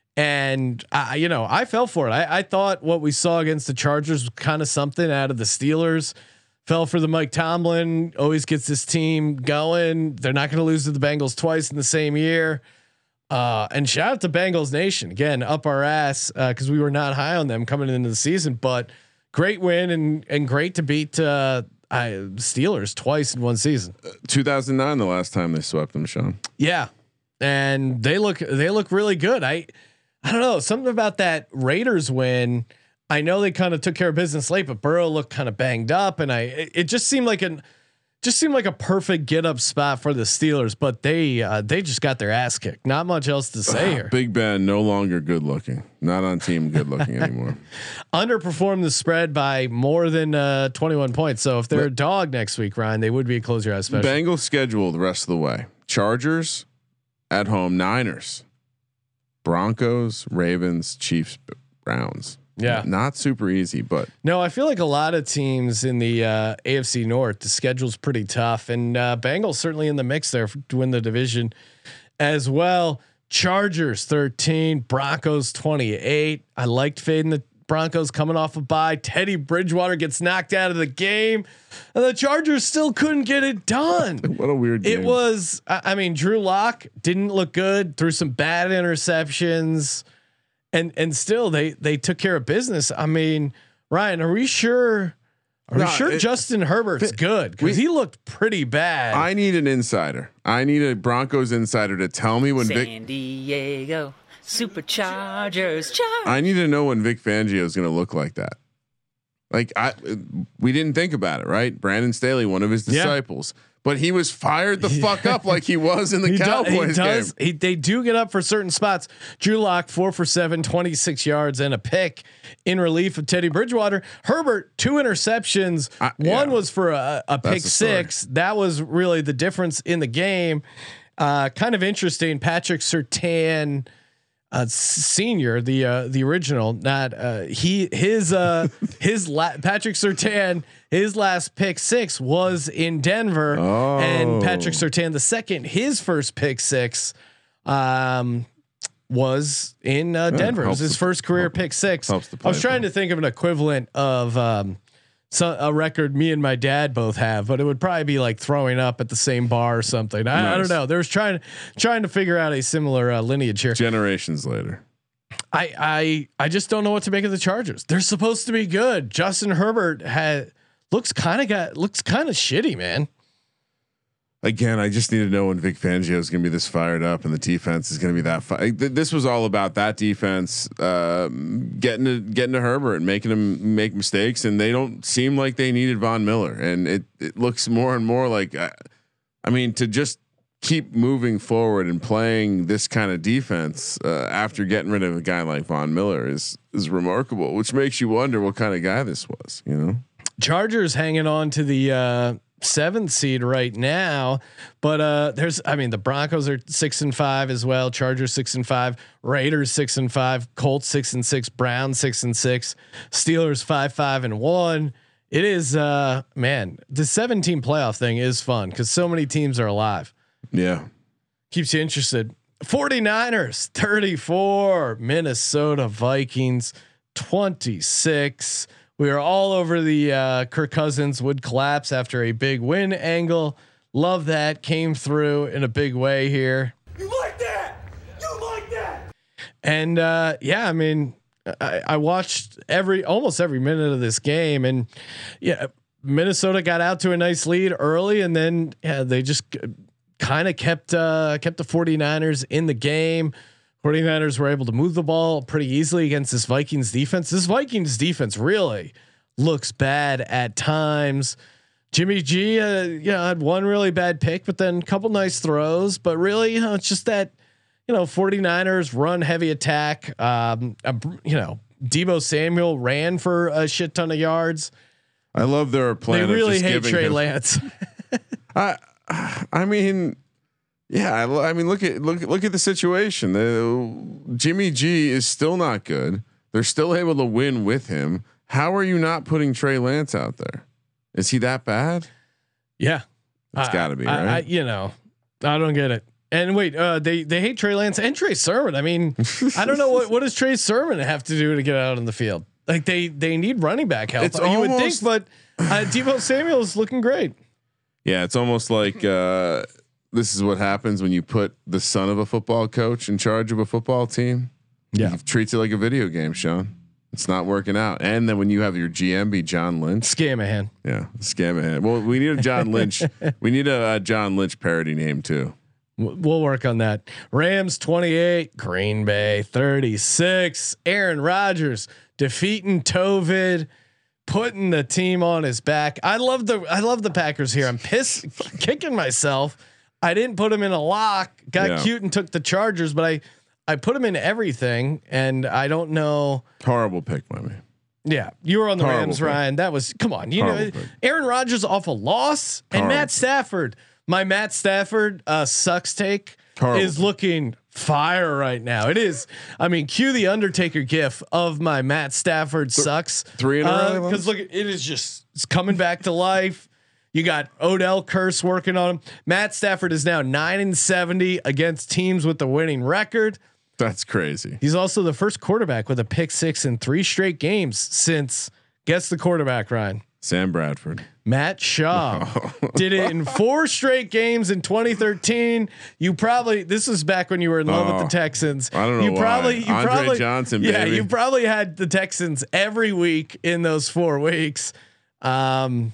and I fell for it. I thought what we saw against the Chargers was kind of something out of the Steelers. Fell for the Mike Tomlin. Always gets this team going. They're not going to lose to the Bengals twice in the same year. And shout out to Bengals Nation again, up our ass because we were not high on them coming into the season, but great win and great to beat Steelers twice in one season. 2009, the last time they swept them, Sean. Yeah, and they look really good. I don't know, something about that Raiders win. I know they kind of took care of business late, but Burrow looked kind of banged up, and it just seemed like a perfect get up spot for the Steelers, but they just got their ass kicked. Not much else to say here. Big Ben no longer good looking. Not on team good looking anymore. Underperformed the spread by more than 21 points. So if they're a dog next week, Ryan, they would be a close your eyes special. Bengals schedule the rest of the way. Chargers at home, Niners, Broncos, Ravens, Chiefs, Browns. Yeah, not super easy, but no, I feel like a lot of teams in the AFC North, the schedule's pretty tough, and Bengals certainly in the mix there to win the division as well. Chargers 13, Broncos 28. I liked fading the Broncos coming off a bye. Teddy Bridgewater gets knocked out of the game, and the Chargers still couldn't get it done. What a weird game. It was. I mean, Drew Lock didn't look good. Threw some bad interceptions. And still they took care of business. I mean, Ryan, are we sure? Justin Herbert's good? Because he looked pretty bad. I need an insider. I need a Broncos insider to tell me when San Diego Superchargers. I need to know when Vic Fangio is going to look like that. Like we didn't think about it, right? Brandon Staley, one of his disciples. But he was fired the fuck up like he was in the Cowboys game. They do get up for certain spots. Drew Lock 4 for 7, 26 yards and a pick in relief of Teddy Bridgewater. Herbert 2 interceptions. One was for a pick six. That was really the difference in the game. Kind of interesting. Patrick Surtain, senior, the original, not Patrick Surtain. His last pick six was in Denver, and Patrick Surtain the second, his first pick six, was in Denver. It was his first career pick six. I was trying to think of an equivalent of a record me and my dad both have, but it would probably be like throwing up at the same bar or something. I don't know. There was trying to figure out a similar lineage here. Generations later. I just don't know what to make of the Chargers. They're supposed to be good. Justin Herbert looks kind of shitty, man. Again, I just need to know when Vic Fangio is going to be this fired up and the defense is going to be that. This was all about that defense getting to Herbert and making him make mistakes, and they don't seem like they needed Von Miller, and it looks more and more like, I mean, to just keep moving forward and playing this kind of defense after getting rid of a guy like Von Miller is remarkable, which makes you wonder what kind of guy this was, you know. Chargers hanging on to the 7th seed right now, but the Broncos are 6-5 as well. Chargers 6-5, Raiders 6-5, Colts 6-6, Browns 6-6, Steelers 5-5-1. It is man, the 7-team playoff thing is fun because so many teams are alive. Yeah, keeps you interested. 49ers 34, Minnesota Vikings 26. We are all over the Kirk Cousins would collapse after a big win angle. Love that. Came through in a big way here. You like that? You like that? And yeah, I mean, I watched almost every minute of this game, and yeah, Minnesota got out to a nice lead early, and then they just kind of kept the 49ers in the game. 49ers were able to move the ball pretty easily against this Vikings defense. This Vikings defense really looks bad at times. Jimmy G, had one really bad pick, but then a couple nice throws. But really, it's just that 49ers run heavy attack. Deebo Samuel ran for a shit ton of yards. I love their plan. They really of just hate Trey Lance. I mean, yeah. I mean, look at the situation. Jimmy G is still not good. They're still able to win with him. How are you not putting Trey Lance out there? Is he that bad? Yeah, it's got to be right. I don't get it. And wait, they hate Trey Lance and Trey Sermon. I mean, I don't know what does Trey Sermon have to do to get out on the field? Like they need running back help. You would think, but Deebo Samuel is looking great. Yeah, it's almost like this is what happens when you put the son of a football coach in charge of a football team. Yeah, he treats it like a video game, Sean. It's not working out. And then when you have your GM be John Lynch, Scamahan. Yeah, Scamahan. Well, we need a John Lynch. We need a John Lynch parody name too. We'll work on that. Rams 28, Green Bay 36. Aaron Rodgers defeating Tovid, putting the team on his back. I love the Packers here. I'm kicking myself. I didn't put him in a lock. Got cute and took the Chargers, but I put him in everything, and I don't know. Horrible pick by me. Yeah, you were on the Horrible Rams, pick. Ryan. That was come on. Pick. Aaron Rodgers off a loss, and Matt Stafford. My Matt Stafford sucks take is looking fire right now. It is. I mean, cue the Undertaker gif of my Matt Stafford sucks 3 in a row. Because look, it is just it's coming back to life. You got Odell Curse working on him. Matt Stafford is now 9-70 against teams with the winning record. That's crazy. He's also the first quarterback with a pick six in 3 straight games since. Guess the quarterback, Ryan. Sam Bradford. Matt Shaw did it in 4 straight games in 2013. This was back when you were in love with the Texans. I don't know. You probably Johnson. Yeah, baby. you probably had the Texans every week in those 4 weeks. So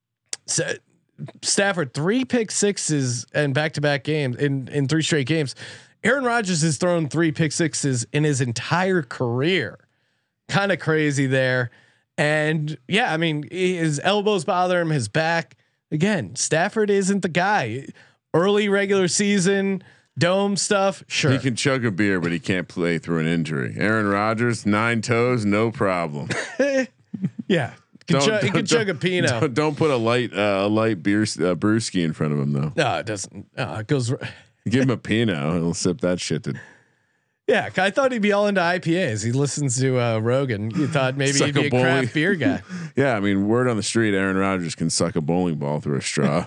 Stafford 3 pick sixes and back-to-back games in 3 straight games. Aaron Rodgers has thrown 3 pick sixes in his entire career. Kind of crazy there. And yeah, I mean, his elbows bother him, his back. Again, Stafford isn't the guy. Early regular season, dome stuff, sure. He can chug a beer, but he can't play through an injury. Aaron Rodgers, 9 toes, no problem. Yeah. He can chug a Pinot. Don't put a light beer brewski in front of him though. No, it doesn't. It goes. Give him a Pinot, he'll sip that shit. Yeah, I thought he'd be all into IPAs. He listens to Rogan. You thought maybe he'd be a craft beer guy. Yeah, I mean, word on the street, Aaron Rodgers can suck a bowling ball through a straw.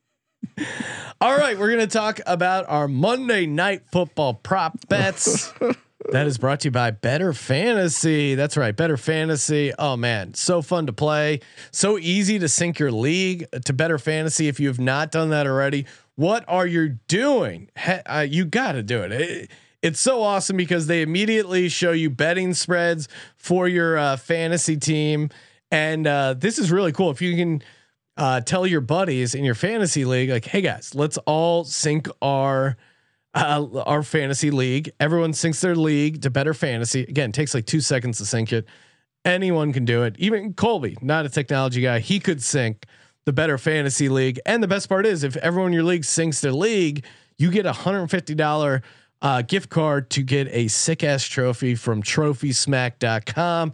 All right, we're going to talk about our Monday Night Football prop bets. That is brought to you by Better Fantasy. That's right, Better Fantasy. Oh man, so fun to play. So easy to sync your league to Better Fantasy. If you have not done that already, what are you doing? You got to do it. It's so awesome because they immediately show you betting spreads for your fantasy team. And this is really cool. If you can tell your buddies in your fantasy league, like, hey guys, let's all sync our fantasy league. Everyone syncs their league to Better Fantasy. Again, it takes like 2 seconds to sync it. Anyone can do it. Even Colby, not a technology guy, he could sync the Better Fantasy League. And the best part is, if everyone in your league syncs their league, you get $150 gift card to get a sick ass trophy from TrophySmack.com.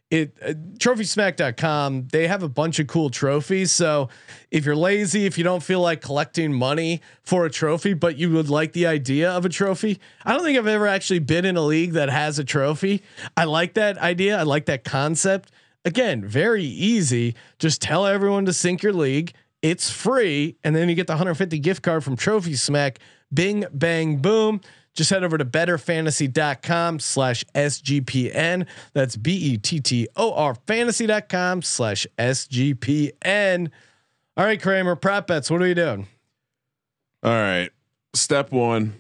TrophySmack.com, they have a bunch of cool trophies. So if you're lazy, if you don't feel like collecting money for a trophy, but you would like the idea of a trophy, I don't think I've ever actually been in a league that has a trophy. I like that idea. I like that concept. Again, very easy. Just tell everyone to sync your league. It's free. And then you get the 150 gift card from Trophy Smack. Bing, bang, boom. Just head over to betterfantasy.com/SGPN. That's BETTOR fantasy.com/SGPN. All right, Kramer, prop bets. What are you doing? All right. Step 1.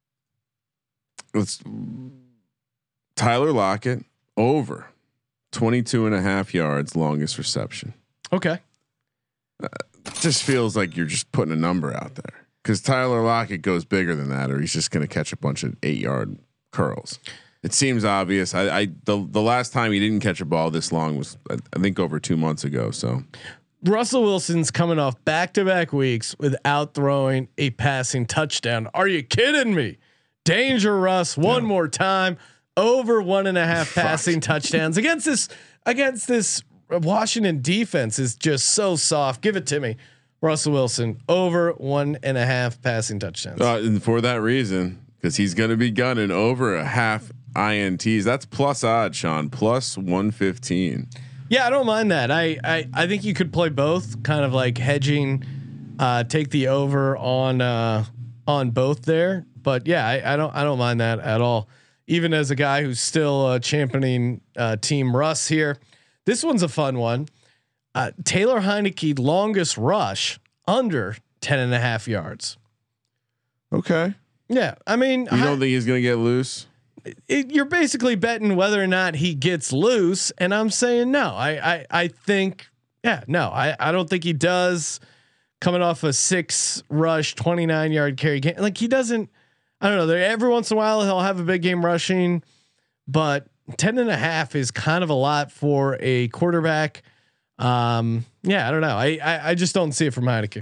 Let's Tyler Lockett over 22.5 yards, longest reception. Okay. Just feels like you're just putting a number out there. Because Tyler Lockett goes bigger than that, or he's just going to catch a bunch of 8-yard curls. It seems obvious. The last time he didn't catch a ball this long was I think over 2 months ago. So Russell Wilson's coming off back-to-back weeks without throwing a passing touchdown. Are you kidding me? Danger Russ one more time, over 1.5 passing touchdowns against this Washington defense is just so soft. Give it to me. Russell Wilson over 1.5 passing touchdowns. And for that reason, because he's going to be gunning over a half INTs. That's plus odds, Sean, plus 115. Yeah, I don't mind that. I think you could play both, kind of like hedging, take the over on both there. But yeah, I don't mind that at all. Even as a guy who's still championing Team Russ here, this one's a fun one. Taylor Heineke longest rush under 10.5 yards. Okay. Yeah, I mean, you don't think he's going to get loose? You're basically betting whether or not he gets loose, and I'm saying no. I think no. I don't think he does. Coming off a 6 rush, 29 yard carry game, like he doesn't. I don't know. Every once in a while he'll have a big game rushing, but 10.5 is kind of a lot for a quarterback. I don't know. I just don't see it from Heineke.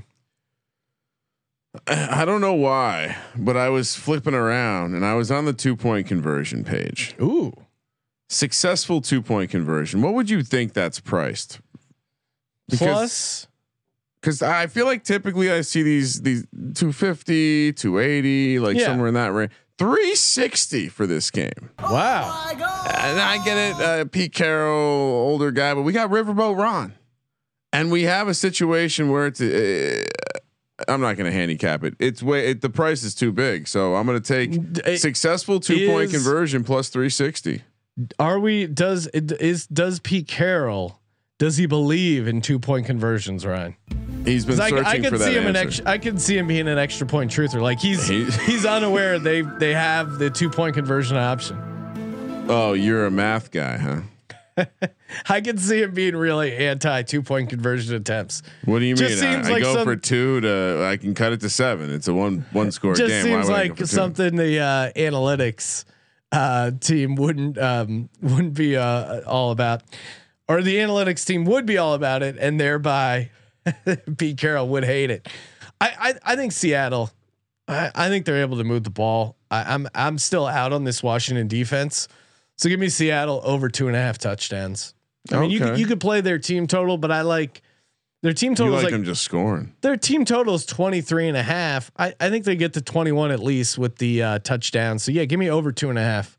I don't know why, but I was flipping around and I was on the 2-point conversion page. Ooh, successful 2-point conversion. What would you think that's priced? Plus, because I feel like typically I see these 250, 280, like somewhere in that range. 360 for this game. Wow. And I get it, Pete Carroll, older guy, but we got Riverboat Ron, and we have a situation where it's. I'm not going to handicap it. The price is too big, so I'm going to take successful 2-point conversion plus 360. Does Pete Carroll? Does he believe in 2-point conversions, Ryan? He's been searching for that answer. I can see him being an extra point truther. Like he's unaware they have the 2-point conversion option. Oh, you're a math guy, huh? I can see him being really anti 2-point conversion attempts. What do you just mean? I go for 2 to I can cut it to 7. It's a one score just game. Seems like something the analytics team wouldn't be all about, or the analytics team would be all about it, and thereby Pete Carroll would hate it. I think Seattle. I think they're able to move the ball. I'm still out on this Washington defense. So give me Seattle over 2.5 touchdowns. I mean, you could play their team total, but I like their team total. You like them just scoring. Their team total is 23.5. I think they get to 21 at least with the touchdown. So yeah, give me over 2.5.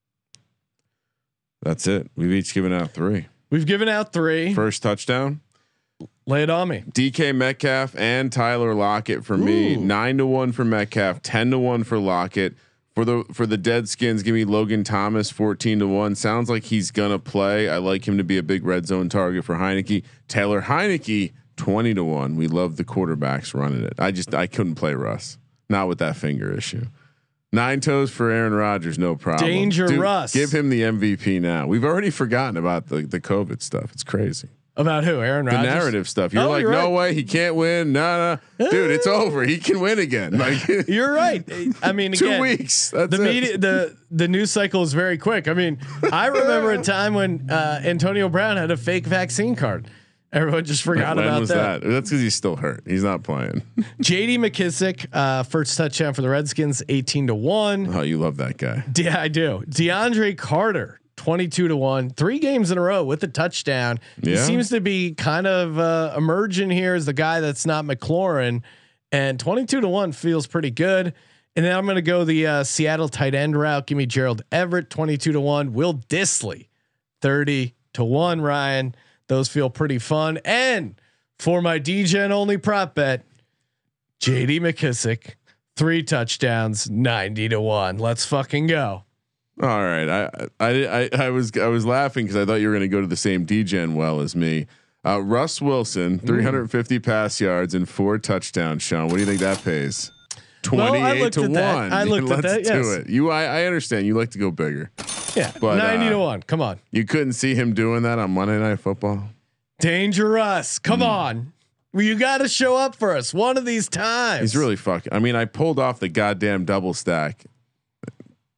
That's it. We've each given out 3. We've given out 3. First touchdown. Lay it on me. DK Metcalf and Tyler Lockett for me. 9-1 for Metcalf, 10-1 for Lockett. For the Deadskins, give me Logan Thomas 14-1. Sounds like he's gonna play. I like him to be a big red zone target for Heineke. Taylor Heineke 20-1. We love the quarterbacks running it. I couldn't play Russ, not with that finger issue. 9 toes for Aaron Rodgers, no problem. Danger Russ. Give him the MVP now. We've already forgotten about the COVID stuff. It's crazy. About who? Aaron Rodgers? The narrative stuff. You're like, no way, he can't win. No, dude, it's over. He can win again. Like, you're right. I mean, 2 again, weeks. That's the media. The news cycle is very quick. I mean, I remember a time when Antonio Brown had a fake vaccine card. Everyone just forgot about that. That's because he's still hurt. He's not playing. J.D. McKissick, first touchdown for the Redskins, 18-1. Oh, you love that guy. Yeah, I do. DeAndre Carter. 22-1, 3 games in a row with a touchdown. Yeah. He seems to be kind of emerging here as the guy that's not McLaurin, and 22-1 feels pretty good. And then I'm going to go the Seattle tight end route. Give me Gerald Everett 22-1, Will Dissly 30-1. Ryan, those feel pretty fun. And for my DGen only prop bet, J.D. McKissick 3 touchdowns, 90-1. Let's fucking go. All right, I was laughing because I thought you were going to go to the same DGen well as me. Russ Wilson, 350 pass yards and 4 touchdowns. Sean, what do you think that pays? 28-1. I looked at that. Yes. Do it. I understand. You like to go bigger. Yeah, but 90-1. Come on. You couldn't see him doing that on Monday Night Football. Dangerous. Come on. Well, you got to show up for us one of these times. He's really fucking. I mean, I pulled off the goddamn double stack.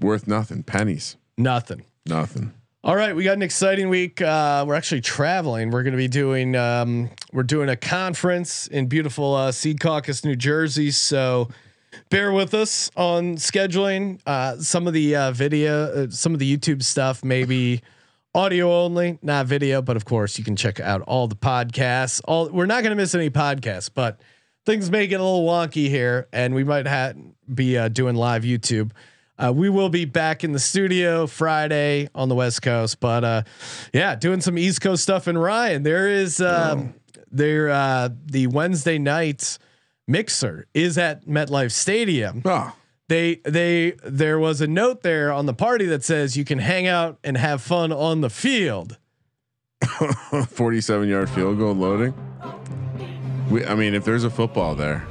worth nothing. Pennies. Nothing. All right, we got an exciting week. We're actually traveling. We're going to be doing we're doing a conference in beautiful Seed Caucus, New Jersey. So bear with us on scheduling. Some of the video, some of the YouTube stuff, maybe audio only, not video. But of course, you can check out all the podcasts. We're not going to miss any podcasts, but things may get a little wonky here, and we might be doing live YouTube. We will be back in the studio Friday on the West Coast, but yeah, doing some East Coast stuff. And Ryan, there is the Wednesday night mixer is at MetLife Stadium. Oh. There was a note there on the party that says you can hang out and have fun on the field. 47-yard field goal loading. I mean, if there's a football there,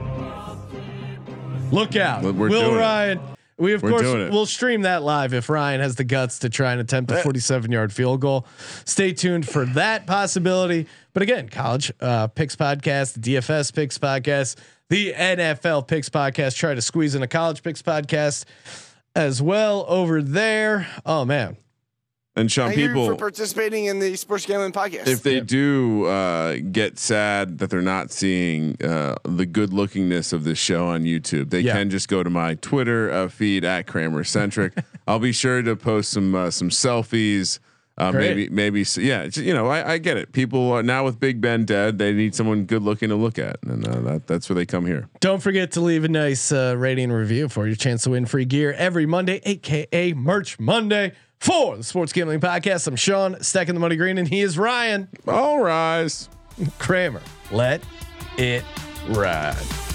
look out, Will Ryan. We of course will stream that live if Ryan has the guts to try and attempt a 47-yard field goal. Stay tuned for that possibility. But again, college picks podcast, the DFS picks podcast, the NFL picks podcast. Try to squeeze in a college picks podcast as well over there. Oh man. And Sean, people for participating in the Sports Gambling Podcast. If they do get sad that they're not seeing the good lookingness of this show on YouTube, they can just go to my Twitter feed at Kramer Centric. I'll be sure to post some selfies. Maybe I get it. People are now with Big Ben dead. They need someone good looking to look at, and that's where they come here. Don't forget to leave a nice rating and review for your chance to win free gear every Monday, aka Merch Monday. For the Sports Gambling Podcast, I'm Sean, stacking the money green, and he is Ryan. All rise, Kramer. Let it ride.